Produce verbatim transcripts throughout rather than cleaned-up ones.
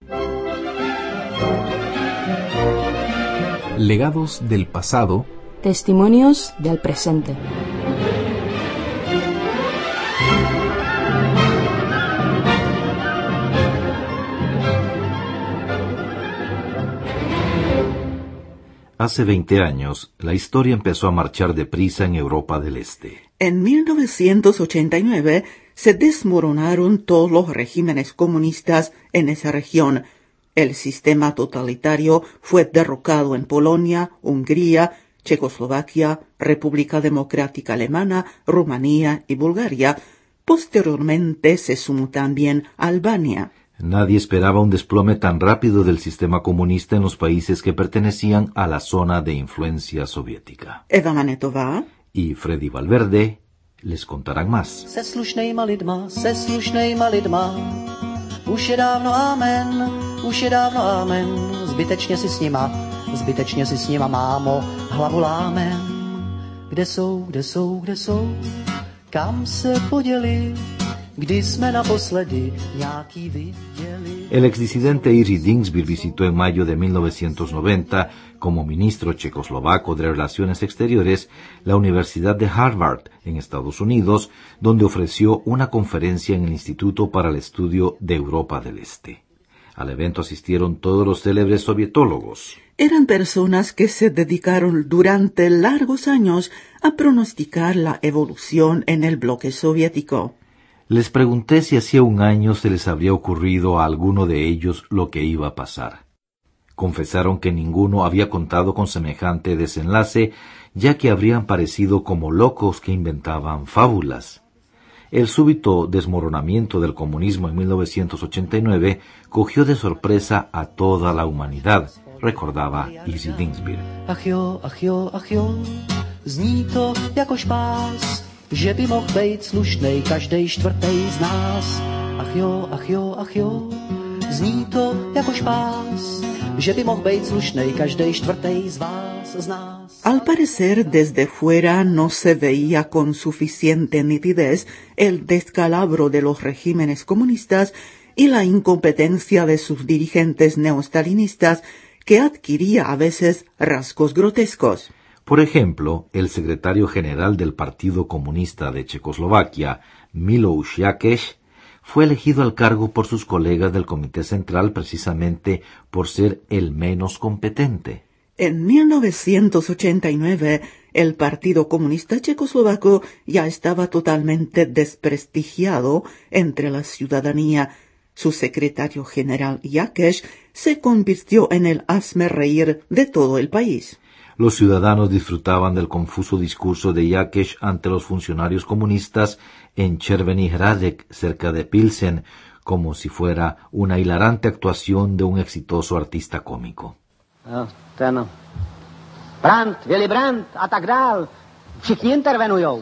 Legados del pasado. Testimonios del presente. Hace veinte años, la historia empezó a marchar deprisa en Europa del Este. En mil novecientos ochenta y nueve se desmoronaron todos los regímenes comunistas en esa región. El sistema totalitario fue derrocado en Polonia, Hungría, Checoslovaquia, República Democrática Alemana, Rumanía y Bulgaria. Posteriormente se sumó también Albania. Nadie esperaba un desplome tan rápido del sistema comunista en los países que pertenecían a la zona de influencia soviética. Eva Manetova y Freddy Valverde les contarán más. Se slušnejma lidma, se slušnejma lidma, už je dávno amen, už je dávno amen, zbytečně si s nima, zbytečně si s nima, mámo, hlavu lámem. Kde jsou, kde jsou, kde jsou, kam se poděli, kdy jsme naposledy nějaký viděli. El exdisidente Iri Dingsbir visitó en mayo de mil novecientos noventa como ministro checoslovaco de Relaciones Exteriores la Universidad de Harvard en Estados Unidos, donde ofreció una conferencia en el Instituto para el Estudio de Europa del Este. Al evento asistieron todos los célebres sovietólogos. Eran personas que se dedicaron durante largos años a pronosticar la evolución en el bloque soviético. Les pregunté si hacía un año se les habría ocurrido a alguno de ellos lo que iba a pasar. Confesaron que ninguno había contado con semejante desenlace, ya que habrían parecido como locos que inventaban fábulas. El súbito desmoronamiento del comunismo en mil novecientos ochenta y nueve cogió de sorpresa a toda la humanidad, recordaba Izzy Dingsbir. Ach jo, ach jo, ach jo, zní to jako špás, že by mohl být slušnej každej čtvrtej z nás. Ach jo, ach jo, ach jo, zní to jako špás, že by mohl být slušnej každej čtvrtej z vás, z nás. Al parecer, desde fuera no se veía con suficiente nitidez el descalabro de los regímenes comunistas y la incompetencia de sus dirigentes neostalinistas, que adquiría a veces rasgos grotescos. Por ejemplo, el secretario general del Partido Comunista de Checoslovaquia, Miloš Jakeš, fue elegido al cargo por sus colegas del Comité Central precisamente por ser el menos competente. En mil novecientos ochenta y nueve, el Partido Comunista Checoslovaco ya estaba totalmente desprestigiado entre la ciudadanía. Su secretario general Jakeš se convirtió en el hazmerreír de todo el país. Los ciudadanos disfrutaban del confuso discurso de Jakeš ante los funcionarios comunistas en Červený Hrádek, cerca de Pilsen, como si fuera una hilarante actuación de un exitoso artista cómico. No, ten Brandt, Willy Brandt a tak dál, všichni intervenujou.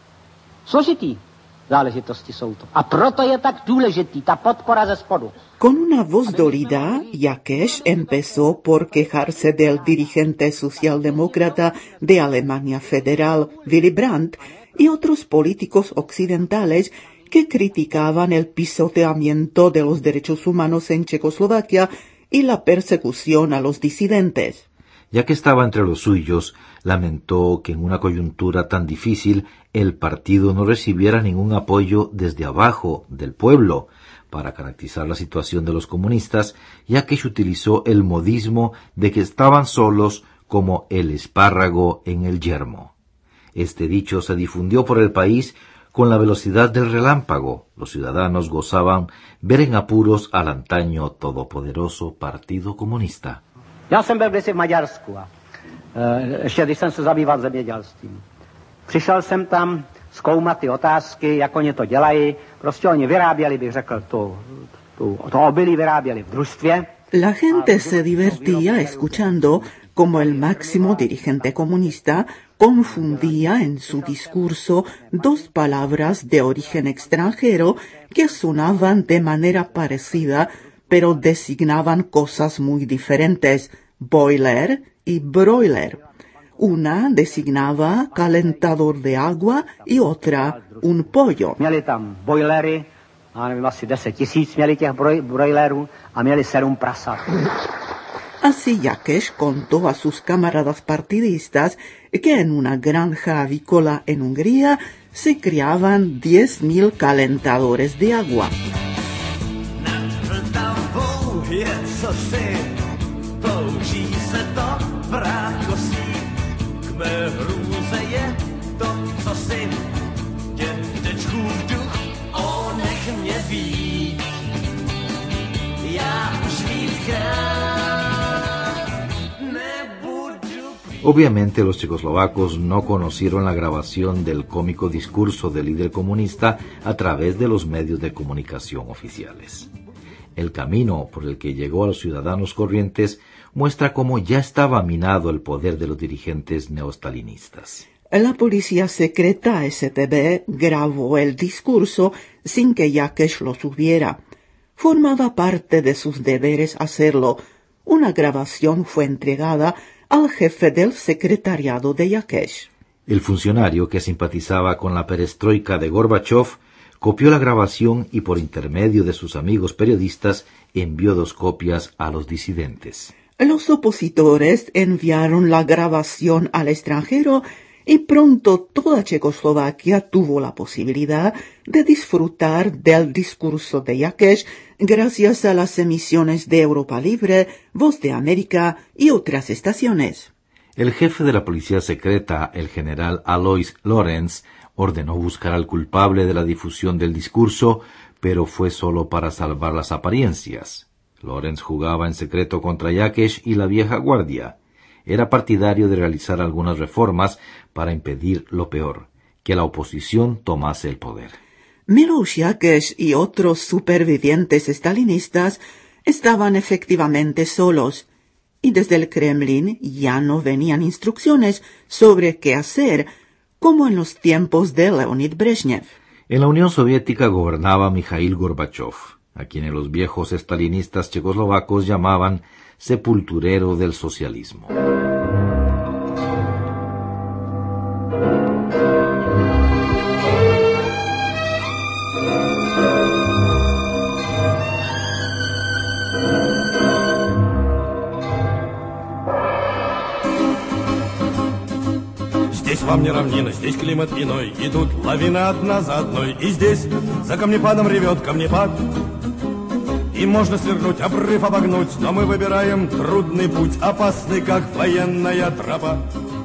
Složitý záležitosti jsou to. A proto je tak důležitý ta podpora ze spodu. Con una voz dolida, Jakeš empezó por quejarse del dirigente socialdemócrata de Alemania Federal, Willy Brandt, y otros políticos occidentales que criticaban el pisoteamiento de los derechos humanos en Checoslovaquia y la persecución a los disidentes. Ya que estaba entre los suyos, lamentó que en una coyuntura tan difícil el partido no recibiera ningún apoyo desde abajo del pueblo. Para caracterizar la situación de los comunistas, Jakeš utilizó el modismo de que estaban solos como el espárrago en el yermo. Este dicho se difundió por el país con la velocidad del relámpago. Los ciudadanos gozaban ver en apuros al antaño todopoderoso Partido Comunista. Já jsem byl kdysi v Maďarsku a e, ještě když jsem se zabýval zemědělstvím. Přišel jsem tam zkoumat ty otázky, jak oni to dělají. Prostě oni vyráběli, bych řekl, tu, tu, to obilí vyráběli v družstvě. La gente se divertía escuchando cómo el máximo dirigente comunista confundía en su discurso dos palabras de origen extranjero que sonaban de manera parecida, pero designaban cosas muy diferentes, boiler y broiler. Una designaba calentador de agua y otra un pollo. Měli tam boilery já nevím, asi deset tisíc měli těch broj, brojlerů a měli sedm prasat. Así Jakeš contó a sus camaradas partidistas que en una granja avícola en Hungría se criaban diez mil calentadores de agua. Obviamente los checoslovacos no conocieron la grabación del cómico discurso del líder comunista a través de los medios de comunicación oficiales. El camino por el que llegó a los ciudadanos corrientes muestra cómo ya estaba minado el poder de los dirigentes neostalinistas. La policía secreta S T B grabó el discurso sin que Jakeš lo supiera. Formaba parte de sus deberes hacerlo. Una grabación fue entregada al jefe del secretariado de Jakeš. El funcionario, que simpatizaba con la perestroika de Gorbachov, copió la grabación y por intermedio de sus amigos periodistas envió dos copias a los disidentes. Los opositores enviaron la grabación al extranjero y pronto toda Checoslovaquia tuvo la posibilidad de disfrutar del discurso de Jakeš gracias a las emisiones de Europa Libre, Voz de América y otras estaciones. El jefe de la policía secreta, el general Alois Lorenz, ordenó buscar al culpable de la difusión del discurso, pero fue solo para salvar las apariencias. Lorenz jugaba en secreto contra Jakeš y la vieja guardia. Era partidario de realizar algunas reformas para impedir lo peor, que la oposición tomase el poder. Miloš Jakeš y otros supervivientes estalinistas estaban efectivamente solos, y desde el Kremlin ya no venían instrucciones sobre qué hacer, como en los tiempos de Leonid Brezhnev. En la Unión Soviética gobernaba Mikhail Gorbachov, a quien los viejos estalinistas checoslovacos llamaban sepulturero del socialismo. Здесь вам не равнина, здесь климат иной, и тут лавина одна за одной, и здесь за камнепадом ревет камнепад. И можно свернуть, обрыв обогнуть, но мы выбираем трудный путь, опасный, как военная тропа.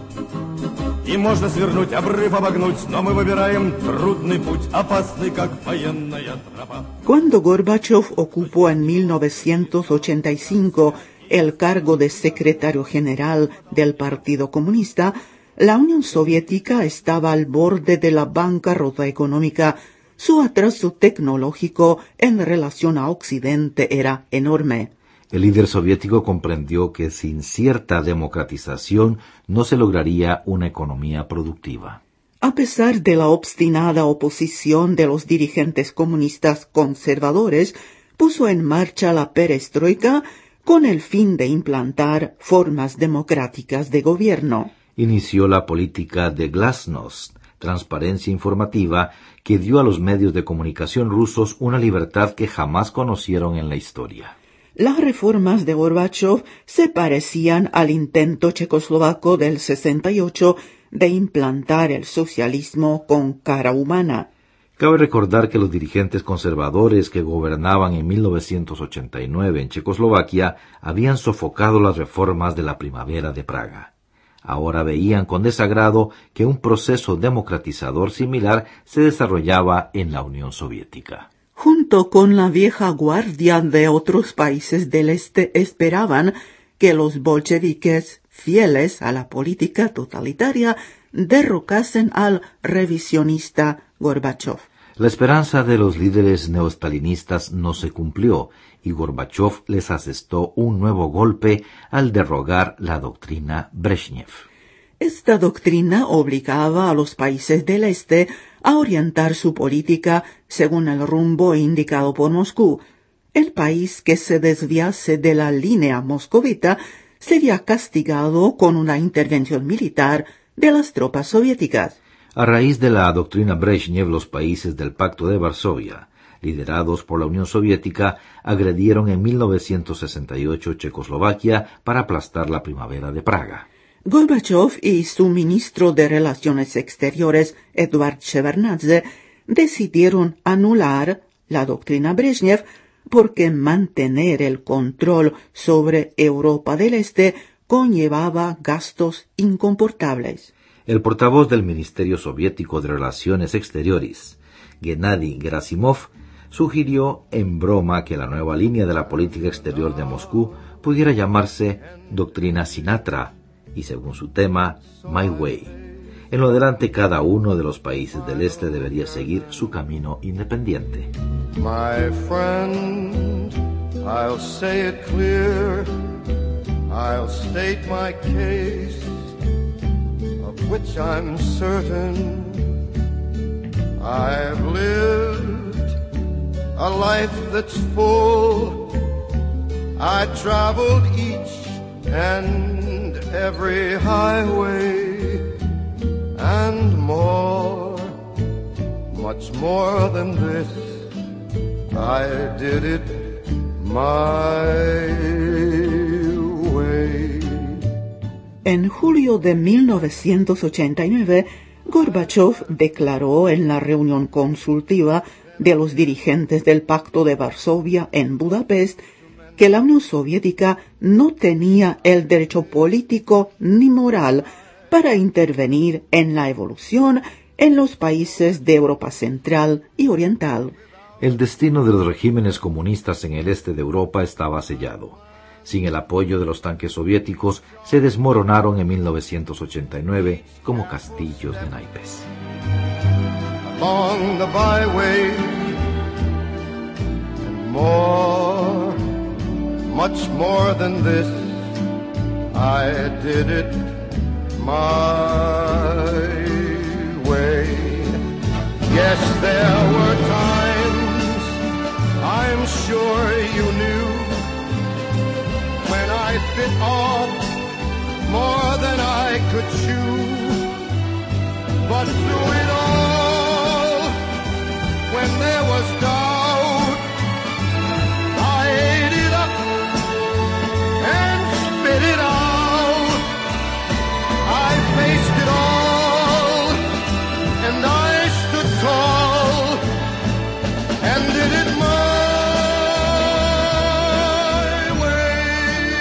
И можно свернуть, обрыв обогнуть, но мы выбираем трудный путь, опасный, как военная тропа. Cuando Gorbachov ocupó en mil novecientos ochenta y cinco el cargo de secretario general del Partido Comunista, la Unión Soviética estaba al borde de la bancarrota económica. Su atraso tecnológico en relación a Occidente era enorme. El líder soviético comprendió que sin cierta democratización no se lograría una economía productiva. A pesar de la obstinada oposición de los dirigentes comunistas conservadores, puso en marcha la perestroika con el fin de implantar formas democráticas de gobierno. Inició la política de glasnost, transparencia informativa, que dio a los medios de comunicación rusos una libertad que jamás conocieron en la historia. Las reformas de Gorbachov se parecían al intento checoslovaco del sesenta y ocho de implantar el socialismo con cara humana. Cabe recordar que los dirigentes conservadores que gobernaban en mil novecientos ochenta y nueve en Checoslovaquia habían sofocado las reformas de la Primavera de Praga. Ahora veían con desagrado que un proceso democratizador similar se desarrollaba en la Unión Soviética. Junto con la vieja guardia de otros países del este esperaban que los bolcheviques, fieles a la política totalitaria, derrocasen al revisionista Gorbachov. La esperanza de los líderes neostalinistas no se cumplió y Gorbachov les asestó un nuevo golpe al derrogar la doctrina Brezhnev. Esta doctrina obligaba a los países del este a orientar su política según el rumbo indicado por Moscú. El país que se desviase de la línea moscovita sería castigado con una intervención militar de las tropas soviéticas. A raíz de la doctrina Brezhnev, los países del Pacto de Varsovia, liderados por la Unión Soviética, agredieron en mil novecientos sesenta y ocho Checoslovaquia para aplastar la primavera de Praga. Gorbachov y su ministro de Relaciones Exteriores, Eduard Shevardnadze, decidieron anular la doctrina Brezhnev porque mantener el control sobre Europa del Este conllevaba gastos incomportables. El portavoz del Ministerio Soviético de Relaciones Exteriores, Gennady Gerasimov, sugirió en broma que la nueva línea de la política exterior de Moscú pudiera llamarse Doctrina Sinatra y, según su tema, My Way. En lo adelante, cada uno de los países del este debería seguir su camino independiente. My friend, I'll say it clear, I'll state my case, of which I'm certain. I've lived a life that's full, I traveled each and every highway, and more, much more than this, I did it my way. En julio de mil novecientos ochenta y nueve, Gorbachov declaró en la reunión consultiva de los dirigentes del Pacto de Varsovia en Budapest que la Unión Soviética no tenía el derecho político ni moral para intervenir en la evolución en los países de Europa Central y Oriental. El destino de los regímenes comunistas en el este de Europa estaba sellado. Sin el apoyo de los tanques soviéticos, se desmoronaron en mil novecientos ochenta y nueve como castillos de naipes. Along the byway, and more, much more than this, I did it my way. Yes, there were times